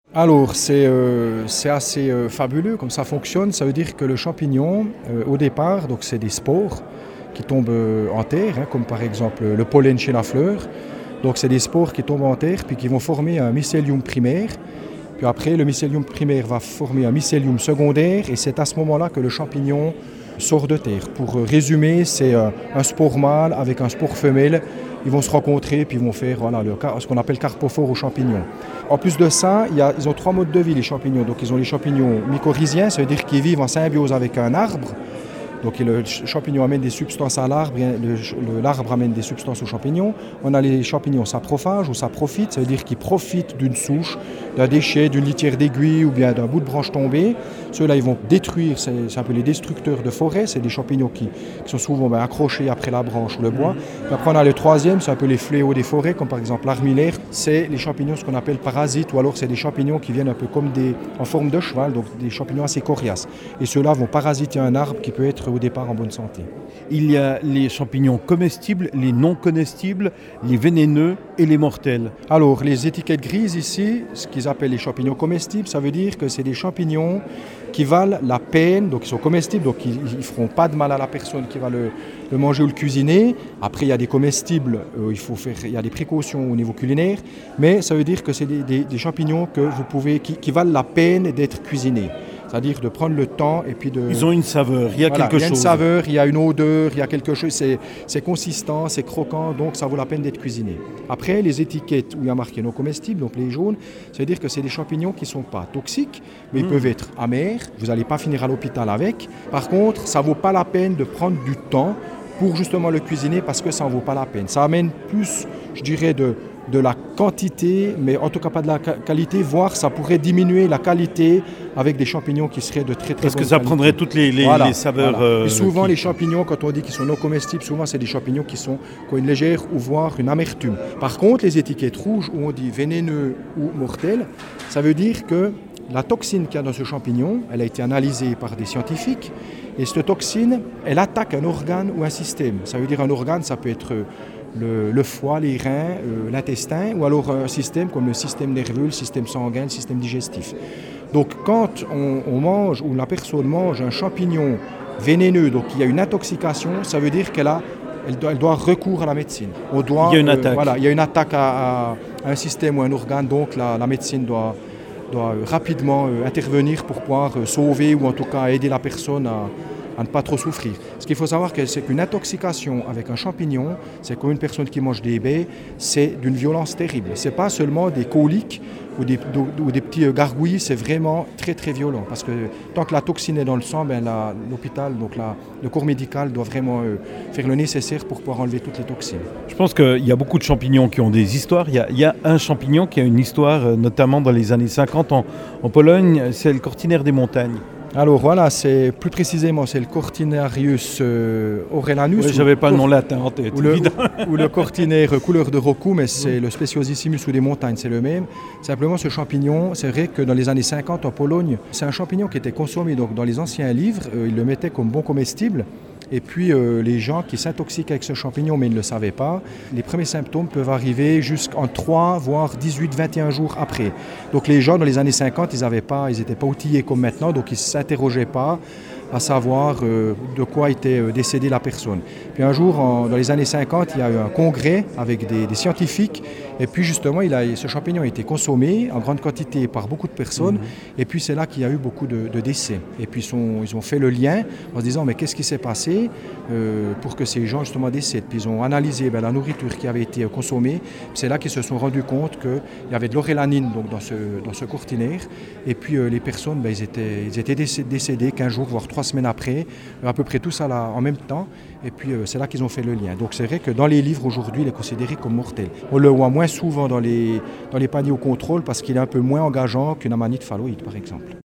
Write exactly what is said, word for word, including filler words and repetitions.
Alors, c'est euh, c'est assez euh, fabuleux comme ça fonctionne. Ça veut dire que le champignon, euh, au départ, donc c'est des spores qui tombent euh, en terre, hein, comme par exemple le pollen chez la fleur. Donc, c'est des spores qui tombent en terre puis qui vont former un mycélium primaire. Puis après, le mycélium primaire va former un mycélium secondaire et c'est à ce moment-là que le champignon sort de terre. Pour euh, résumer, c'est euh, un spore mâle avec un spore femelle. Ils vont se rencontrer puis ils vont faire voilà, le, ce qu'on appelle carpophore aux champignons. En plus de ça, il y a, ils ont trois modes de vie les champignons. Donc ils ont les champignons mycorhiziens, ça veut dire qu'ils vivent en symbiose avec un arbre. Donc le champignon amène des substances à l'arbre, le, l'arbre amène des substances aux champignons. On a les champignons saprophages ou saprophytes, ça veut dire qu'ils profitent d'une souche, d'un déchet, d'une litière d'aiguille ou bien d'un bout de branche tombée. Ceux-là, ils vont détruire, c'est, c'est un peu les destructeurs de forêt, c'est des champignons qui, qui sont souvent ben, accrochés après la branche ou le bois. Puis après, on a le troisième, c'est un peu les fléaux des forêts, comme par exemple l'armillaire. C'est les champignons, ce qu'on appelle parasites, ou alors c'est des champignons qui viennent un peu comme des, en forme de cheval, donc des champignons assez coriaces. Et ceux-là vont parasiter un arbre qui peut être au départ en bonne santé. Il y a les champignons comestibles, les non comestibles, les vénéneux et les mortels. Alors, les étiquettes grises ici, ce qu'ils appellent les champignons comestibles, ça veut dire que c'est des champignons qui valent la peine, donc ils sont comestibles, donc ils ne feront pas de mal à la personne qui va le, le manger ou le cuisiner. Après, il y a des comestibles, euh, il, faut faire, il y a des précautions au niveau culinaire, mais ça veut dire que c'est des, des, des champignons que vous pouvez, qui, qui valent la peine d'être cuisinés. C'est-à-dire de prendre le temps et puis de... Ils ont une saveur, il y a voilà, quelque chose. Il y a une saveur, il y a une odeur, il y a quelque chose, c'est, c'est consistant, c'est croquant, donc ça vaut la peine d'être cuisiné. Après, les étiquettes où il y a marqué non comestibles, donc les jaunes, ça veut dire que c'est des champignons qui ne sont pas toxiques, mais mmh. ils peuvent être amers, vous n'allez pas finir à l'hôpital avec. Par contre, ça ne vaut pas la peine de prendre du temps pour justement le cuisiner parce que ça n'en vaut pas la peine. Ça amène plus, je dirais, de... de la quantité, mais en tout cas pas de la qualité, voire ça pourrait diminuer la qualité avec des champignons qui seraient de très très Parce bonne que ça qualité. prendrait toutes les, les, voilà, les saveurs. Voilà. Euh, Et souvent qui... les champignons, quand on dit qu'ils sont non comestibles, souvent c'est des champignons qui, sont, qui ont une légère ou voire une amertume. Par contre, les étiquettes rouges où on dit vénéneux ou mortel, ça veut dire que la toxine qu'il y a dans ce champignon, elle a été analysée par des scientifiques et cette toxine, elle attaque un organe ou un système. Ça veut dire un organe, ça peut être Le, le foie, les reins, euh, l'intestin, ou alors un système comme le système nerveux, le système sanguin, le système digestif. Donc quand on, on mange ou la personne mange un champignon vénéneux, donc il y a une intoxication, ça veut dire qu'elle a, elle doit, elle doit recourir à la médecine. On doit, il y a une euh, attaque. Voilà, il y a une attaque à, à un système ou un organe, donc la, la médecine doit, doit rapidement euh, intervenir pour pouvoir euh, sauver ou en tout cas aider la personne à à ne pas trop souffrir. Ce qu'il faut savoir, c'est qu'une intoxication avec un champignon, c'est comme une personne qui mange des baies, c'est d'une violence terrible. Ce n'est pas seulement des coliques ou des, ou des petits gargouillis, c'est vraiment très très violent. Parce que tant que la toxine est dans le sang, ben la, l'hôpital, donc la, le corps médical doit vraiment euh, faire le nécessaire pour pouvoir enlever toutes les toxines. Je pense qu'il y a beaucoup de champignons qui ont des histoires. Il y a, il y a un champignon qui a une histoire, notamment dans les années cinquante en, en Pologne, c'est le cortinaire des montagnes. Alors voilà, c'est plus précisément c'est le Cortinarius euh, aurelanus. Oui, j'avais pas le nom latin en tête. Ou le, ou le cortinaire couleur de Roku, mais c'est mmh. le Speciosissimus ou des montagnes, c'est le même. Simplement ce champignon, c'est vrai que dans les années cinquante en Pologne, c'est un champignon qui était consommé donc dans les anciens livres, euh, ils le mettaient comme bon comestible. Et puis euh, les gens qui s'intoxiquent avec ce champignon mais ils ne le savaient pas, les premiers symptômes peuvent arriver jusqu'en trois, voire dix-huit, vingt et un jours après. Donc les gens dans les années cinquante, ils n'avaient pas, ils n'étaient pas outillés comme maintenant, donc ils ne s'interrogeaient pas à savoir euh, de quoi était euh, décédée la personne. Puis un jour, en, dans les années cinquante, il y a eu un congrès avec des, des scientifiques et puis justement, il a, ce champignon a été consommé en grande quantité par beaucoup de personnes mmh. et puis c'est là qu'il y a eu beaucoup de, de décès. Et puis ils, sont, ils ont fait le lien en se disant mais qu'est-ce qui s'est passé euh, pour que ces gens justement décèdent. Puis ils ont analysé ben, la nourriture qui avait été consommée. C'est là qu'ils se sont rendus compte qu'il y avait de l'aurélanine donc, dans ce, dans ce cortinaire et puis euh, les personnes, ben, ils, étaient, ils étaient décédés quinze jours, voire trois semaines après, à peu près tout ça là, en même temps, et puis euh, c'est là qu'ils ont fait le lien. Donc c'est vrai que dans les livres aujourd'hui, il est considéré comme mortel. On le voit moins souvent dans les, dans les paniers au contrôle parce qu'il est un peu moins engageant qu'une amanite phalloïde par exemple.